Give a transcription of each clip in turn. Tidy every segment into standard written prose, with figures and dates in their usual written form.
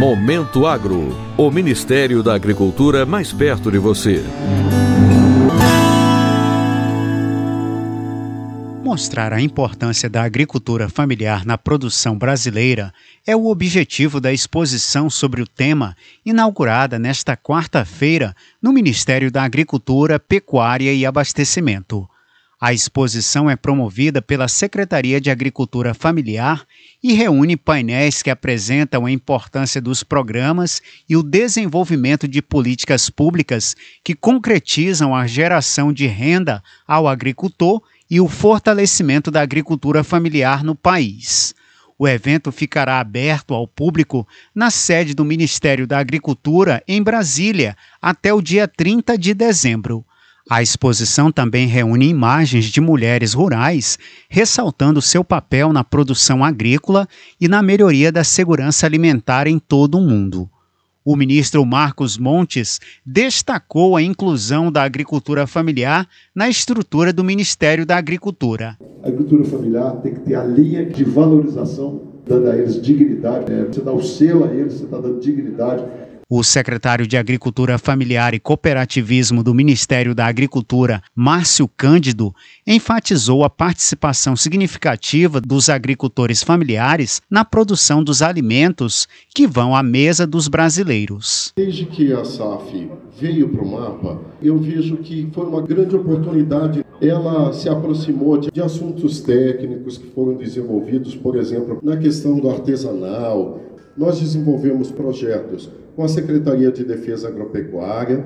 Momento Agro, o Ministério da Agricultura mais perto de você. Mostrar a importância da agricultura familiar na produção brasileira é o objetivo da exposição sobre o tema, inaugurada nesta quarta-feira no Ministério da Agricultura, Pecuária e Abastecimento. A exposição é promovida pela Secretaria de Agricultura Familiar e reúne painéis que apresentam a importância dos programas e o desenvolvimento de políticas públicas que concretizam a geração de renda ao agricultor e o fortalecimento da agricultura familiar no país. O evento ficará aberto ao público na sede do Ministério da Agricultura, em Brasília, até o dia 30 de dezembro. A exposição também reúne imagens de mulheres rurais, ressaltando seu papel na produção agrícola e na melhoria da segurança alimentar em todo o mundo. O ministro Marcos Montes destacou a inclusão da agricultura familiar na estrutura do Ministério da Agricultura. A agricultura familiar tem que ter a linha de valorização, dando a eles dignidade. Você dá o selo a eles, você está dando dignidade. O secretário de Agricultura Familiar e Cooperativismo do Ministério da Agricultura, Márcio Cândido, enfatizou a participação significativa dos agricultores familiares na produção dos alimentos que vão à mesa dos brasileiros. Desde que a SAF veio para o mapa, eu vejo que foi uma grande oportunidade. Ela se aproximou de assuntos técnicos que foram desenvolvidos, por exemplo, na questão do artesanal. Nós desenvolvemos projetos com a Secretaria de Defesa Agropecuária,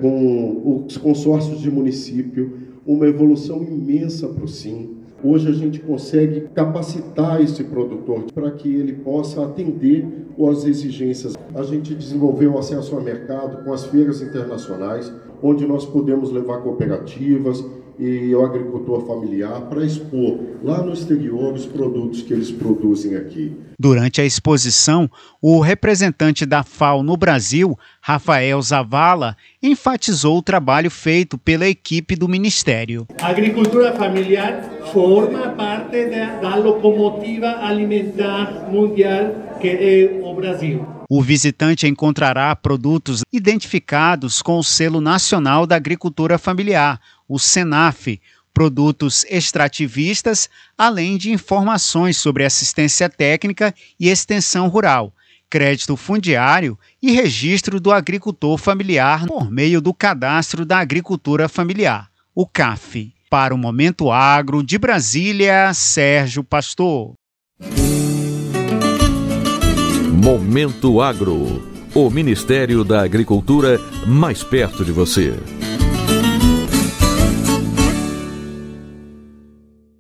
com os consórcios de município, uma evolução imensa para o SIM. Hoje a gente consegue capacitar esse produtor para que ele possa atender às exigências. A gente desenvolveu acesso ao mercado com as feiras internacionais, onde nós podemos levar cooperativas e o agricultor familiar para expor lá no exterior os produtos que eles produzem aqui. Durante a exposição, o representante da FAO no Brasil, Rafael Zavala, enfatizou o trabalho feito pela equipe do Ministério. A agricultura familiar forma parte da locomotiva alimentar mundial que é o Brasil. O visitante encontrará produtos identificados com o Selo Nacional da Agricultura Familiar, o SENAF, produtos extrativistas, além de informações sobre assistência técnica e extensão rural, crédito fundiário e registro do agricultor familiar por meio do Cadastro da Agricultura Familiar, o CAF. Para o Momento Agro, de Brasília, Sérgio Pastor. Momento Agro, o Ministério da Agricultura mais perto de você.